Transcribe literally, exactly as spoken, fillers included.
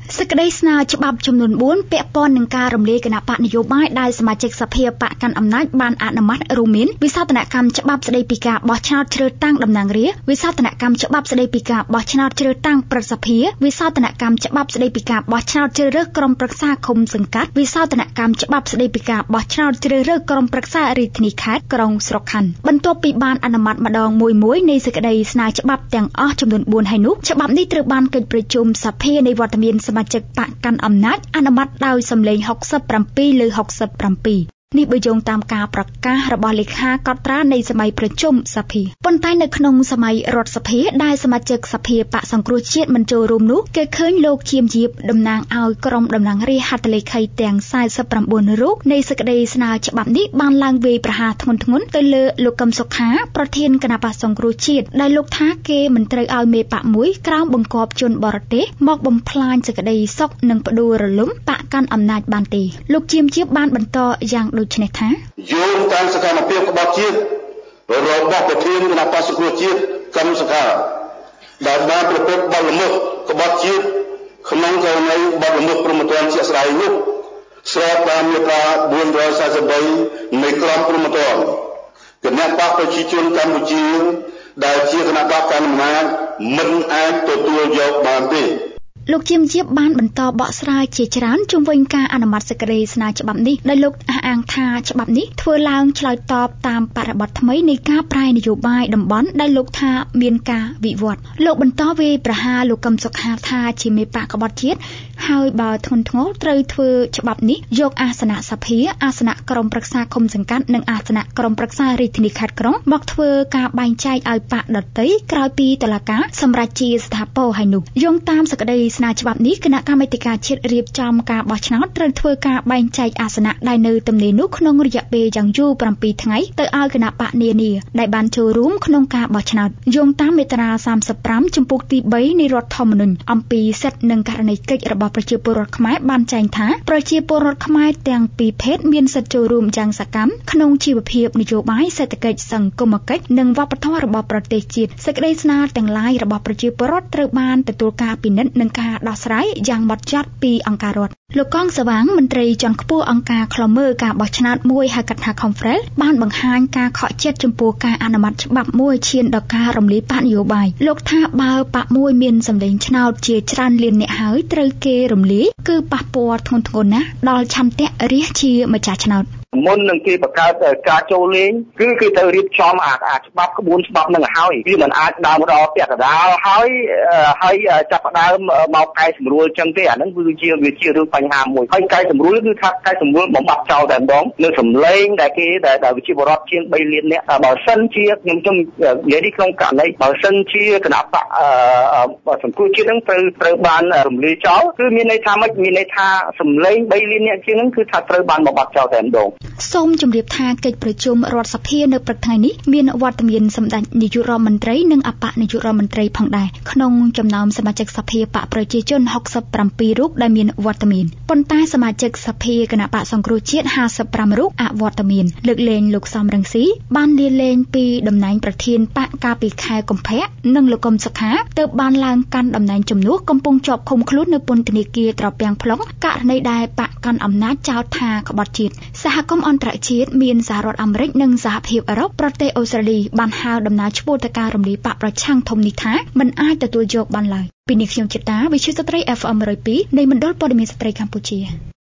សេចក្តីស្នើច្បាប់ចំនួនបួនពាក់ព័ន្ធនឹងការរំលាយគណៈបកនយោបាយដែលសមាជិកសភាបកកាន់អំណាចបានអនុម័តរួមមានវិសោធនកម្មច្បាប់ស្តីពីការបោះឆ្នោតជ្រើសតាំងតំណាងរាស្ត្រវិសោធនកម្មច្បាប់ស្តីពីការបោះឆ្នោតជ្រើសតាំងប្រសិទ្ធភាពវិសោធនកម្មច្បាប់ស្តីពីការបោះឆ្នោតជ្រើសរើសក្រុមប្រឹក្សាឃុំសង្កាត់វិសោធនកម្មច្បាប់ស្តីពីការបោះឆ្នោតជ្រើសរើសក្រុមប្រឹក្សារាជធានីខេត្តក្រុងស្រុកខណ្ឌបន្ទាប់ពីបានអនុម័តម្ដងមួយមួយនៃសេចក្តីស្នើច្បាប់ទាំងអស់ចំនួនបួនហើយនោះច្បាប់នេះត្រូវបានកិច្ចប្រជុំសភានៃវត្តមានសមាជិកបកកាន់អំណាចអនុម័តដោយសំឡេងហុកសិបប្រាំពីរលើហុកសិបប្រាំពីរនេះបើយោងតាមការប្រកាសរបស់លេខាកត់ត្រានៃសម័យប្រជុំសភាប៉ុន្តែនៅក្នុងសម័យរដ្ឋសភាដែលសមាជិកសភាបកសង្គ្រោះជាតិមិនចូលរួមនោះគេឃើញលោកជាមជាបតំណាងឲ្យក្រុមតំណាងរាស្ត្រហត្ថលេខីទាំងសែនសិបប្រាំបួនរូបនៃសេចក្តីស្នើច្បាប់នេះបានឡើងវាយប្រហារធ្ងន់ធ្ងរទៅលើលោកកឹមសុខាប្រធានគណៈបកសង្គ្រោះជាតិដែលលោកថាគេមិនត្រូវឲ្យមេបកមួយក្រោមបង្គាប់ជនបរទេសមកបំផ្លាញសេចក្តីសុខនិងផ្ដួលរលំបកកាន់អំណាចបានទេលោកជាមជាបបានបន្តយ៉ាងដូច្នេះថាយោងតាមសកម្មភាពក្បត់ជាតិរបស់ប្រធានគណៈបក្សសង្គ្រោះជាតិកឹមសុខាដែលបានប្រព្រឹត្តបទល្មើសក្បត់ជាតិក្នុងករណីបទល្មើសព្រហ្មទណ្ឌជាក់ស្ដែងនោះស្របតាមមាត្រាបួនរយសែនសិបបីនៃក្រមព្រហ្មទណ្ឌគណៈបកប្រជាជនកម្ពុជាដែលជាគណៈបកកណ្ដាលអំណាចមិនអាចទទួលយកបានទេលោកជាមជាបបានបន្តបកស្រាយជាច្រើនជុំវិញការអនុម័តសេចក្តីស្នើច្បាប់នេះដោយលោកអះអាងថាច្បាប់នេះធ្វើឡើងឆ្លើយតបតាមបរិបទថ្មីនៃការប្រែនយោបាយតំបន់ដែលលោកថាមានការវិវត្តលោកបន្តវាយប្រហារលោកកឹមសុខាថាជាមេបកក្បត់ជាតិហើយបើធ្ងន់ធ្ងរត្រូវធ្វើច្បាប់នេះយកអាសនៈសភាអាសនៈក្រុមប្រឹក្សាឃុំសង្កាត់និងអាសនៈក្រុមប្រឹក្សារាជធានីខេត្តក្រុងមកធ្វើការបែងចែកឲ្យបកដទៃក្រោយពីតុលាការសម្រេចជាស្ថាពរហើយនោះយោងតាមសេចក្តីស្នើច្បាប់នេះគណៈកម្មាធិការជាតិរៀបចំការបោះឆ្នោតត្រូវធ្វើការបែងចែកអាសនៈដែលនៅទំនេរនោះក្នុងរយៈពេលយ៉ាងយូរប្រាំពីរថ្ងៃទៅឲ្យគណៈបកនានាដែលបានចូលរួមក្នុងការបោះឆ្នោតយោងតាមមាត្រាសាមសិបប្រាំជំពូកទីបីនៃរដ្ឋធម្មនុញ្ញអំពីសិទ្ធិនិងករណីកិច្ចរបស់ប្រជាពលរដ្ឋខ្មែរបានចែងថាប្រជាពលរដ្ឋខ្មែរទាំងពីរភេទមានសិទ្ធិចូលរួមយ៉ាងសកម្មក្នុងជីវភាពនយោបាយសេដ្ឋកិច្ចសង្គមគិច្ចនិងវប្បធម៌របស់ប្រទេសជាតិសេចក្តីស្នើទាំងឡាយរបស់ប្រជាពលរដ្ឋត្រូវបានទទួលការពិនិត្យនិងការដោះស្រាយយ៉ាងម៉ត់ចត់ពីអង្គការរដ្ឋលោកកងសវាងមន្ត្រីជាន់ខ្ពស់អង្គការឃ្លាំមើលការបោះឆ្នោតមួយហៅកាត់ថា Conference បានបង្ហាញការខកចិត្តចំពោះការអនុម័តច្បាប់មួយឈានដល់ការរំលាយបកនយោបាយលោកថាបើបកមួយមានសម្លេងឆ្នោតជាច្រើនលានអ្នកហើយត្រូវគេរំលាយគឺប៉ះពាល់ធ្ងន់ធ្ងរណាស់ដល់ឆន្ទៈរាស្ត្រជាម្ចាស់ឆ្នោតមុននឹងគេបង្កើតការចូលលេងគឺគេត្រូវរៀបចំអាច្បាប់ក្បួនច្បាប់នឹងឲ្យវាមិនអាចដើមដល់ពាក់កណ្ដាលហើយហើយចាប់ផ្ដើមមកកែសម្រួលចឹងទេអាហ្នឹងគឺជាវាជារឿងបញ្ហាមួយហើយកែសម្រួលគឺថាកែសម្រួលបំបត្តិចោលតែម្ដងនៅសម្លេងដែលគេដែលវិជាបរដ្ឋជាងបីលានអ្នកបើសិនជាខ្ញុំខ្ញុំនិយាយនេះក្នុងករណីបើសិនជាគណៈបកសង្គ្រោះជាតិហ្នឹងត្រូវត្រូវបានរំលាយចោលគឺមានន័យថាម៉េចមានន័យថាសម្លេងបីលានអ្នកជាងហ្នឹងគឺថាត្រូវបានបំបត្តិចោលតែម្ដងសូមជម្រាបថាកិច្ចប្រជុំរដ្ឋសភានៅព្រឹកថ្ងៃនេះមានវត្តមានសម្ដេចនាយករដ្ឋមន្ត្រីនិងអបនាយករដ្ឋមន្ត្រីផងដែរក្នុងចំណោមសមាជិកសភាបកប្រជាជនហុកសិបប្រាំពីររូបដែលមានវត្តមានប៉ុន្តែសមាជិកសភាគណៈបកសង្គ្រោះជាតិហាសិបប្រាំរូបអវត្តមានលើកលែងលោកសំរងស៊ីបានលាលែងពីតំណែងប្រធានបកកាលពីខែកុម្ភៈនិងលោកកឹមសុខាទើបបានឡើងកាន់តំណែងជំនួសកំពុងជាប់ឃុំខ្លួននៅពន្ធនាគារត្រពាំង plong ករណីដែលបកកាន់អំណាចចោទថាក្បត់ជាតិសហគមន៍អន្តរជាតិមានសហរដ្ឋអាមេរិកនិងសហភាពអឺរ៉ុបប្រទេសអូស្ត្រាលីបានហៅដំណើរឆ្ពោះទៅការរំលាយបកប្រឆាំងធំនេះថាមិនអាចទទួលយកបានឡើយពីនេះខ្ញុំចិត្តតាវិទ្យុស្ត្រី អេហ្វ អេម មួយរយពីរនៃមណ្ឌលព័ត៌មានស្ត្រីកម្ពុជា